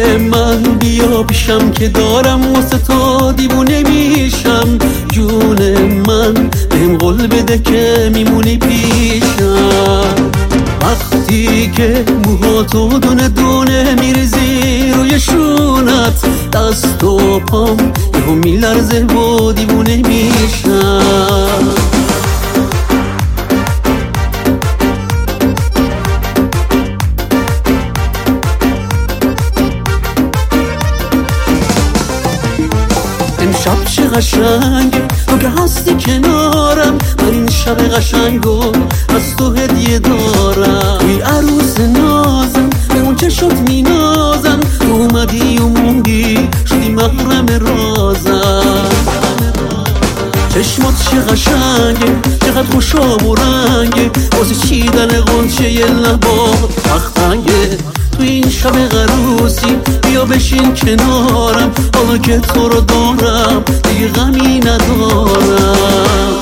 من بیا پیشم که دارم واسه تو دیوونه میشم. جون من بهم قول بده که میمونی پیشم. وقتی که موهاتو دونه دونه میریزی روی شونت، دست و پام یهو میلرزه و دیوونه میشم. امشب چه قشنگه تو که هستی کنارم. من این شب قشنگو از تو هدیه دارم. توی عروس نازم به اون چشات مینازم. تو اومدی و موندی شدی محرم رازم. چشمات چه قشنگه چقدر خوشاب و رنگه. واسه چیدن غنچه لبات تختنگه. تو این شب عروسی بیا بشین کنارم. حالا که تو رو دارم دیگه غمی ندارم.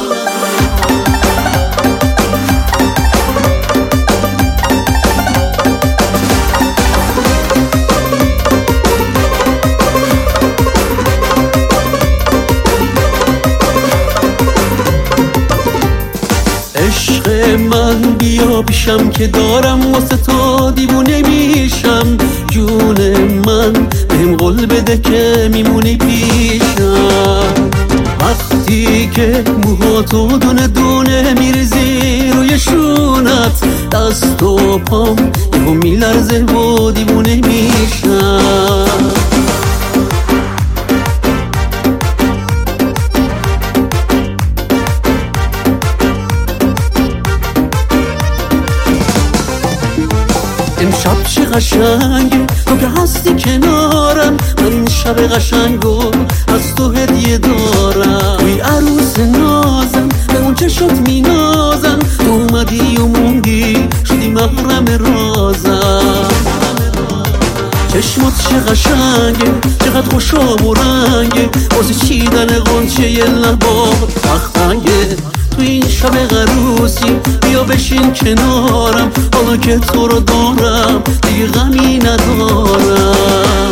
عشق من بیا پیشم که دارم واسه تو دیوونه میشم. جون من بهم قول بده که میمونی پیشم. وقتی که موهاتو دونه دونه میریزی روی شونت، دست و پام یهو میلرزه و دیوونه میشم. امشب چه قشنگه تو که هستی کنارم. من این شب قشنگو از تو هدیه دارم. توی عروس نازم به اون چشات مینازم. تو اومدی و موندی شدی محرم رازم. چشمات چه قشنگه چقدر خوشاب و رنگه. واسه چیدن غنچه لبات تختنگه. تو این شب عروسی بیا بشین کنارم. حالا که تو رو دارم دیگه غمی ندارم.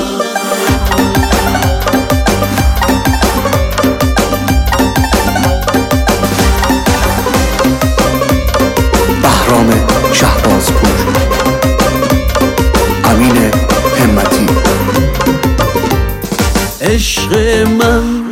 بهرام شهبازپور، امین همتی. عشق من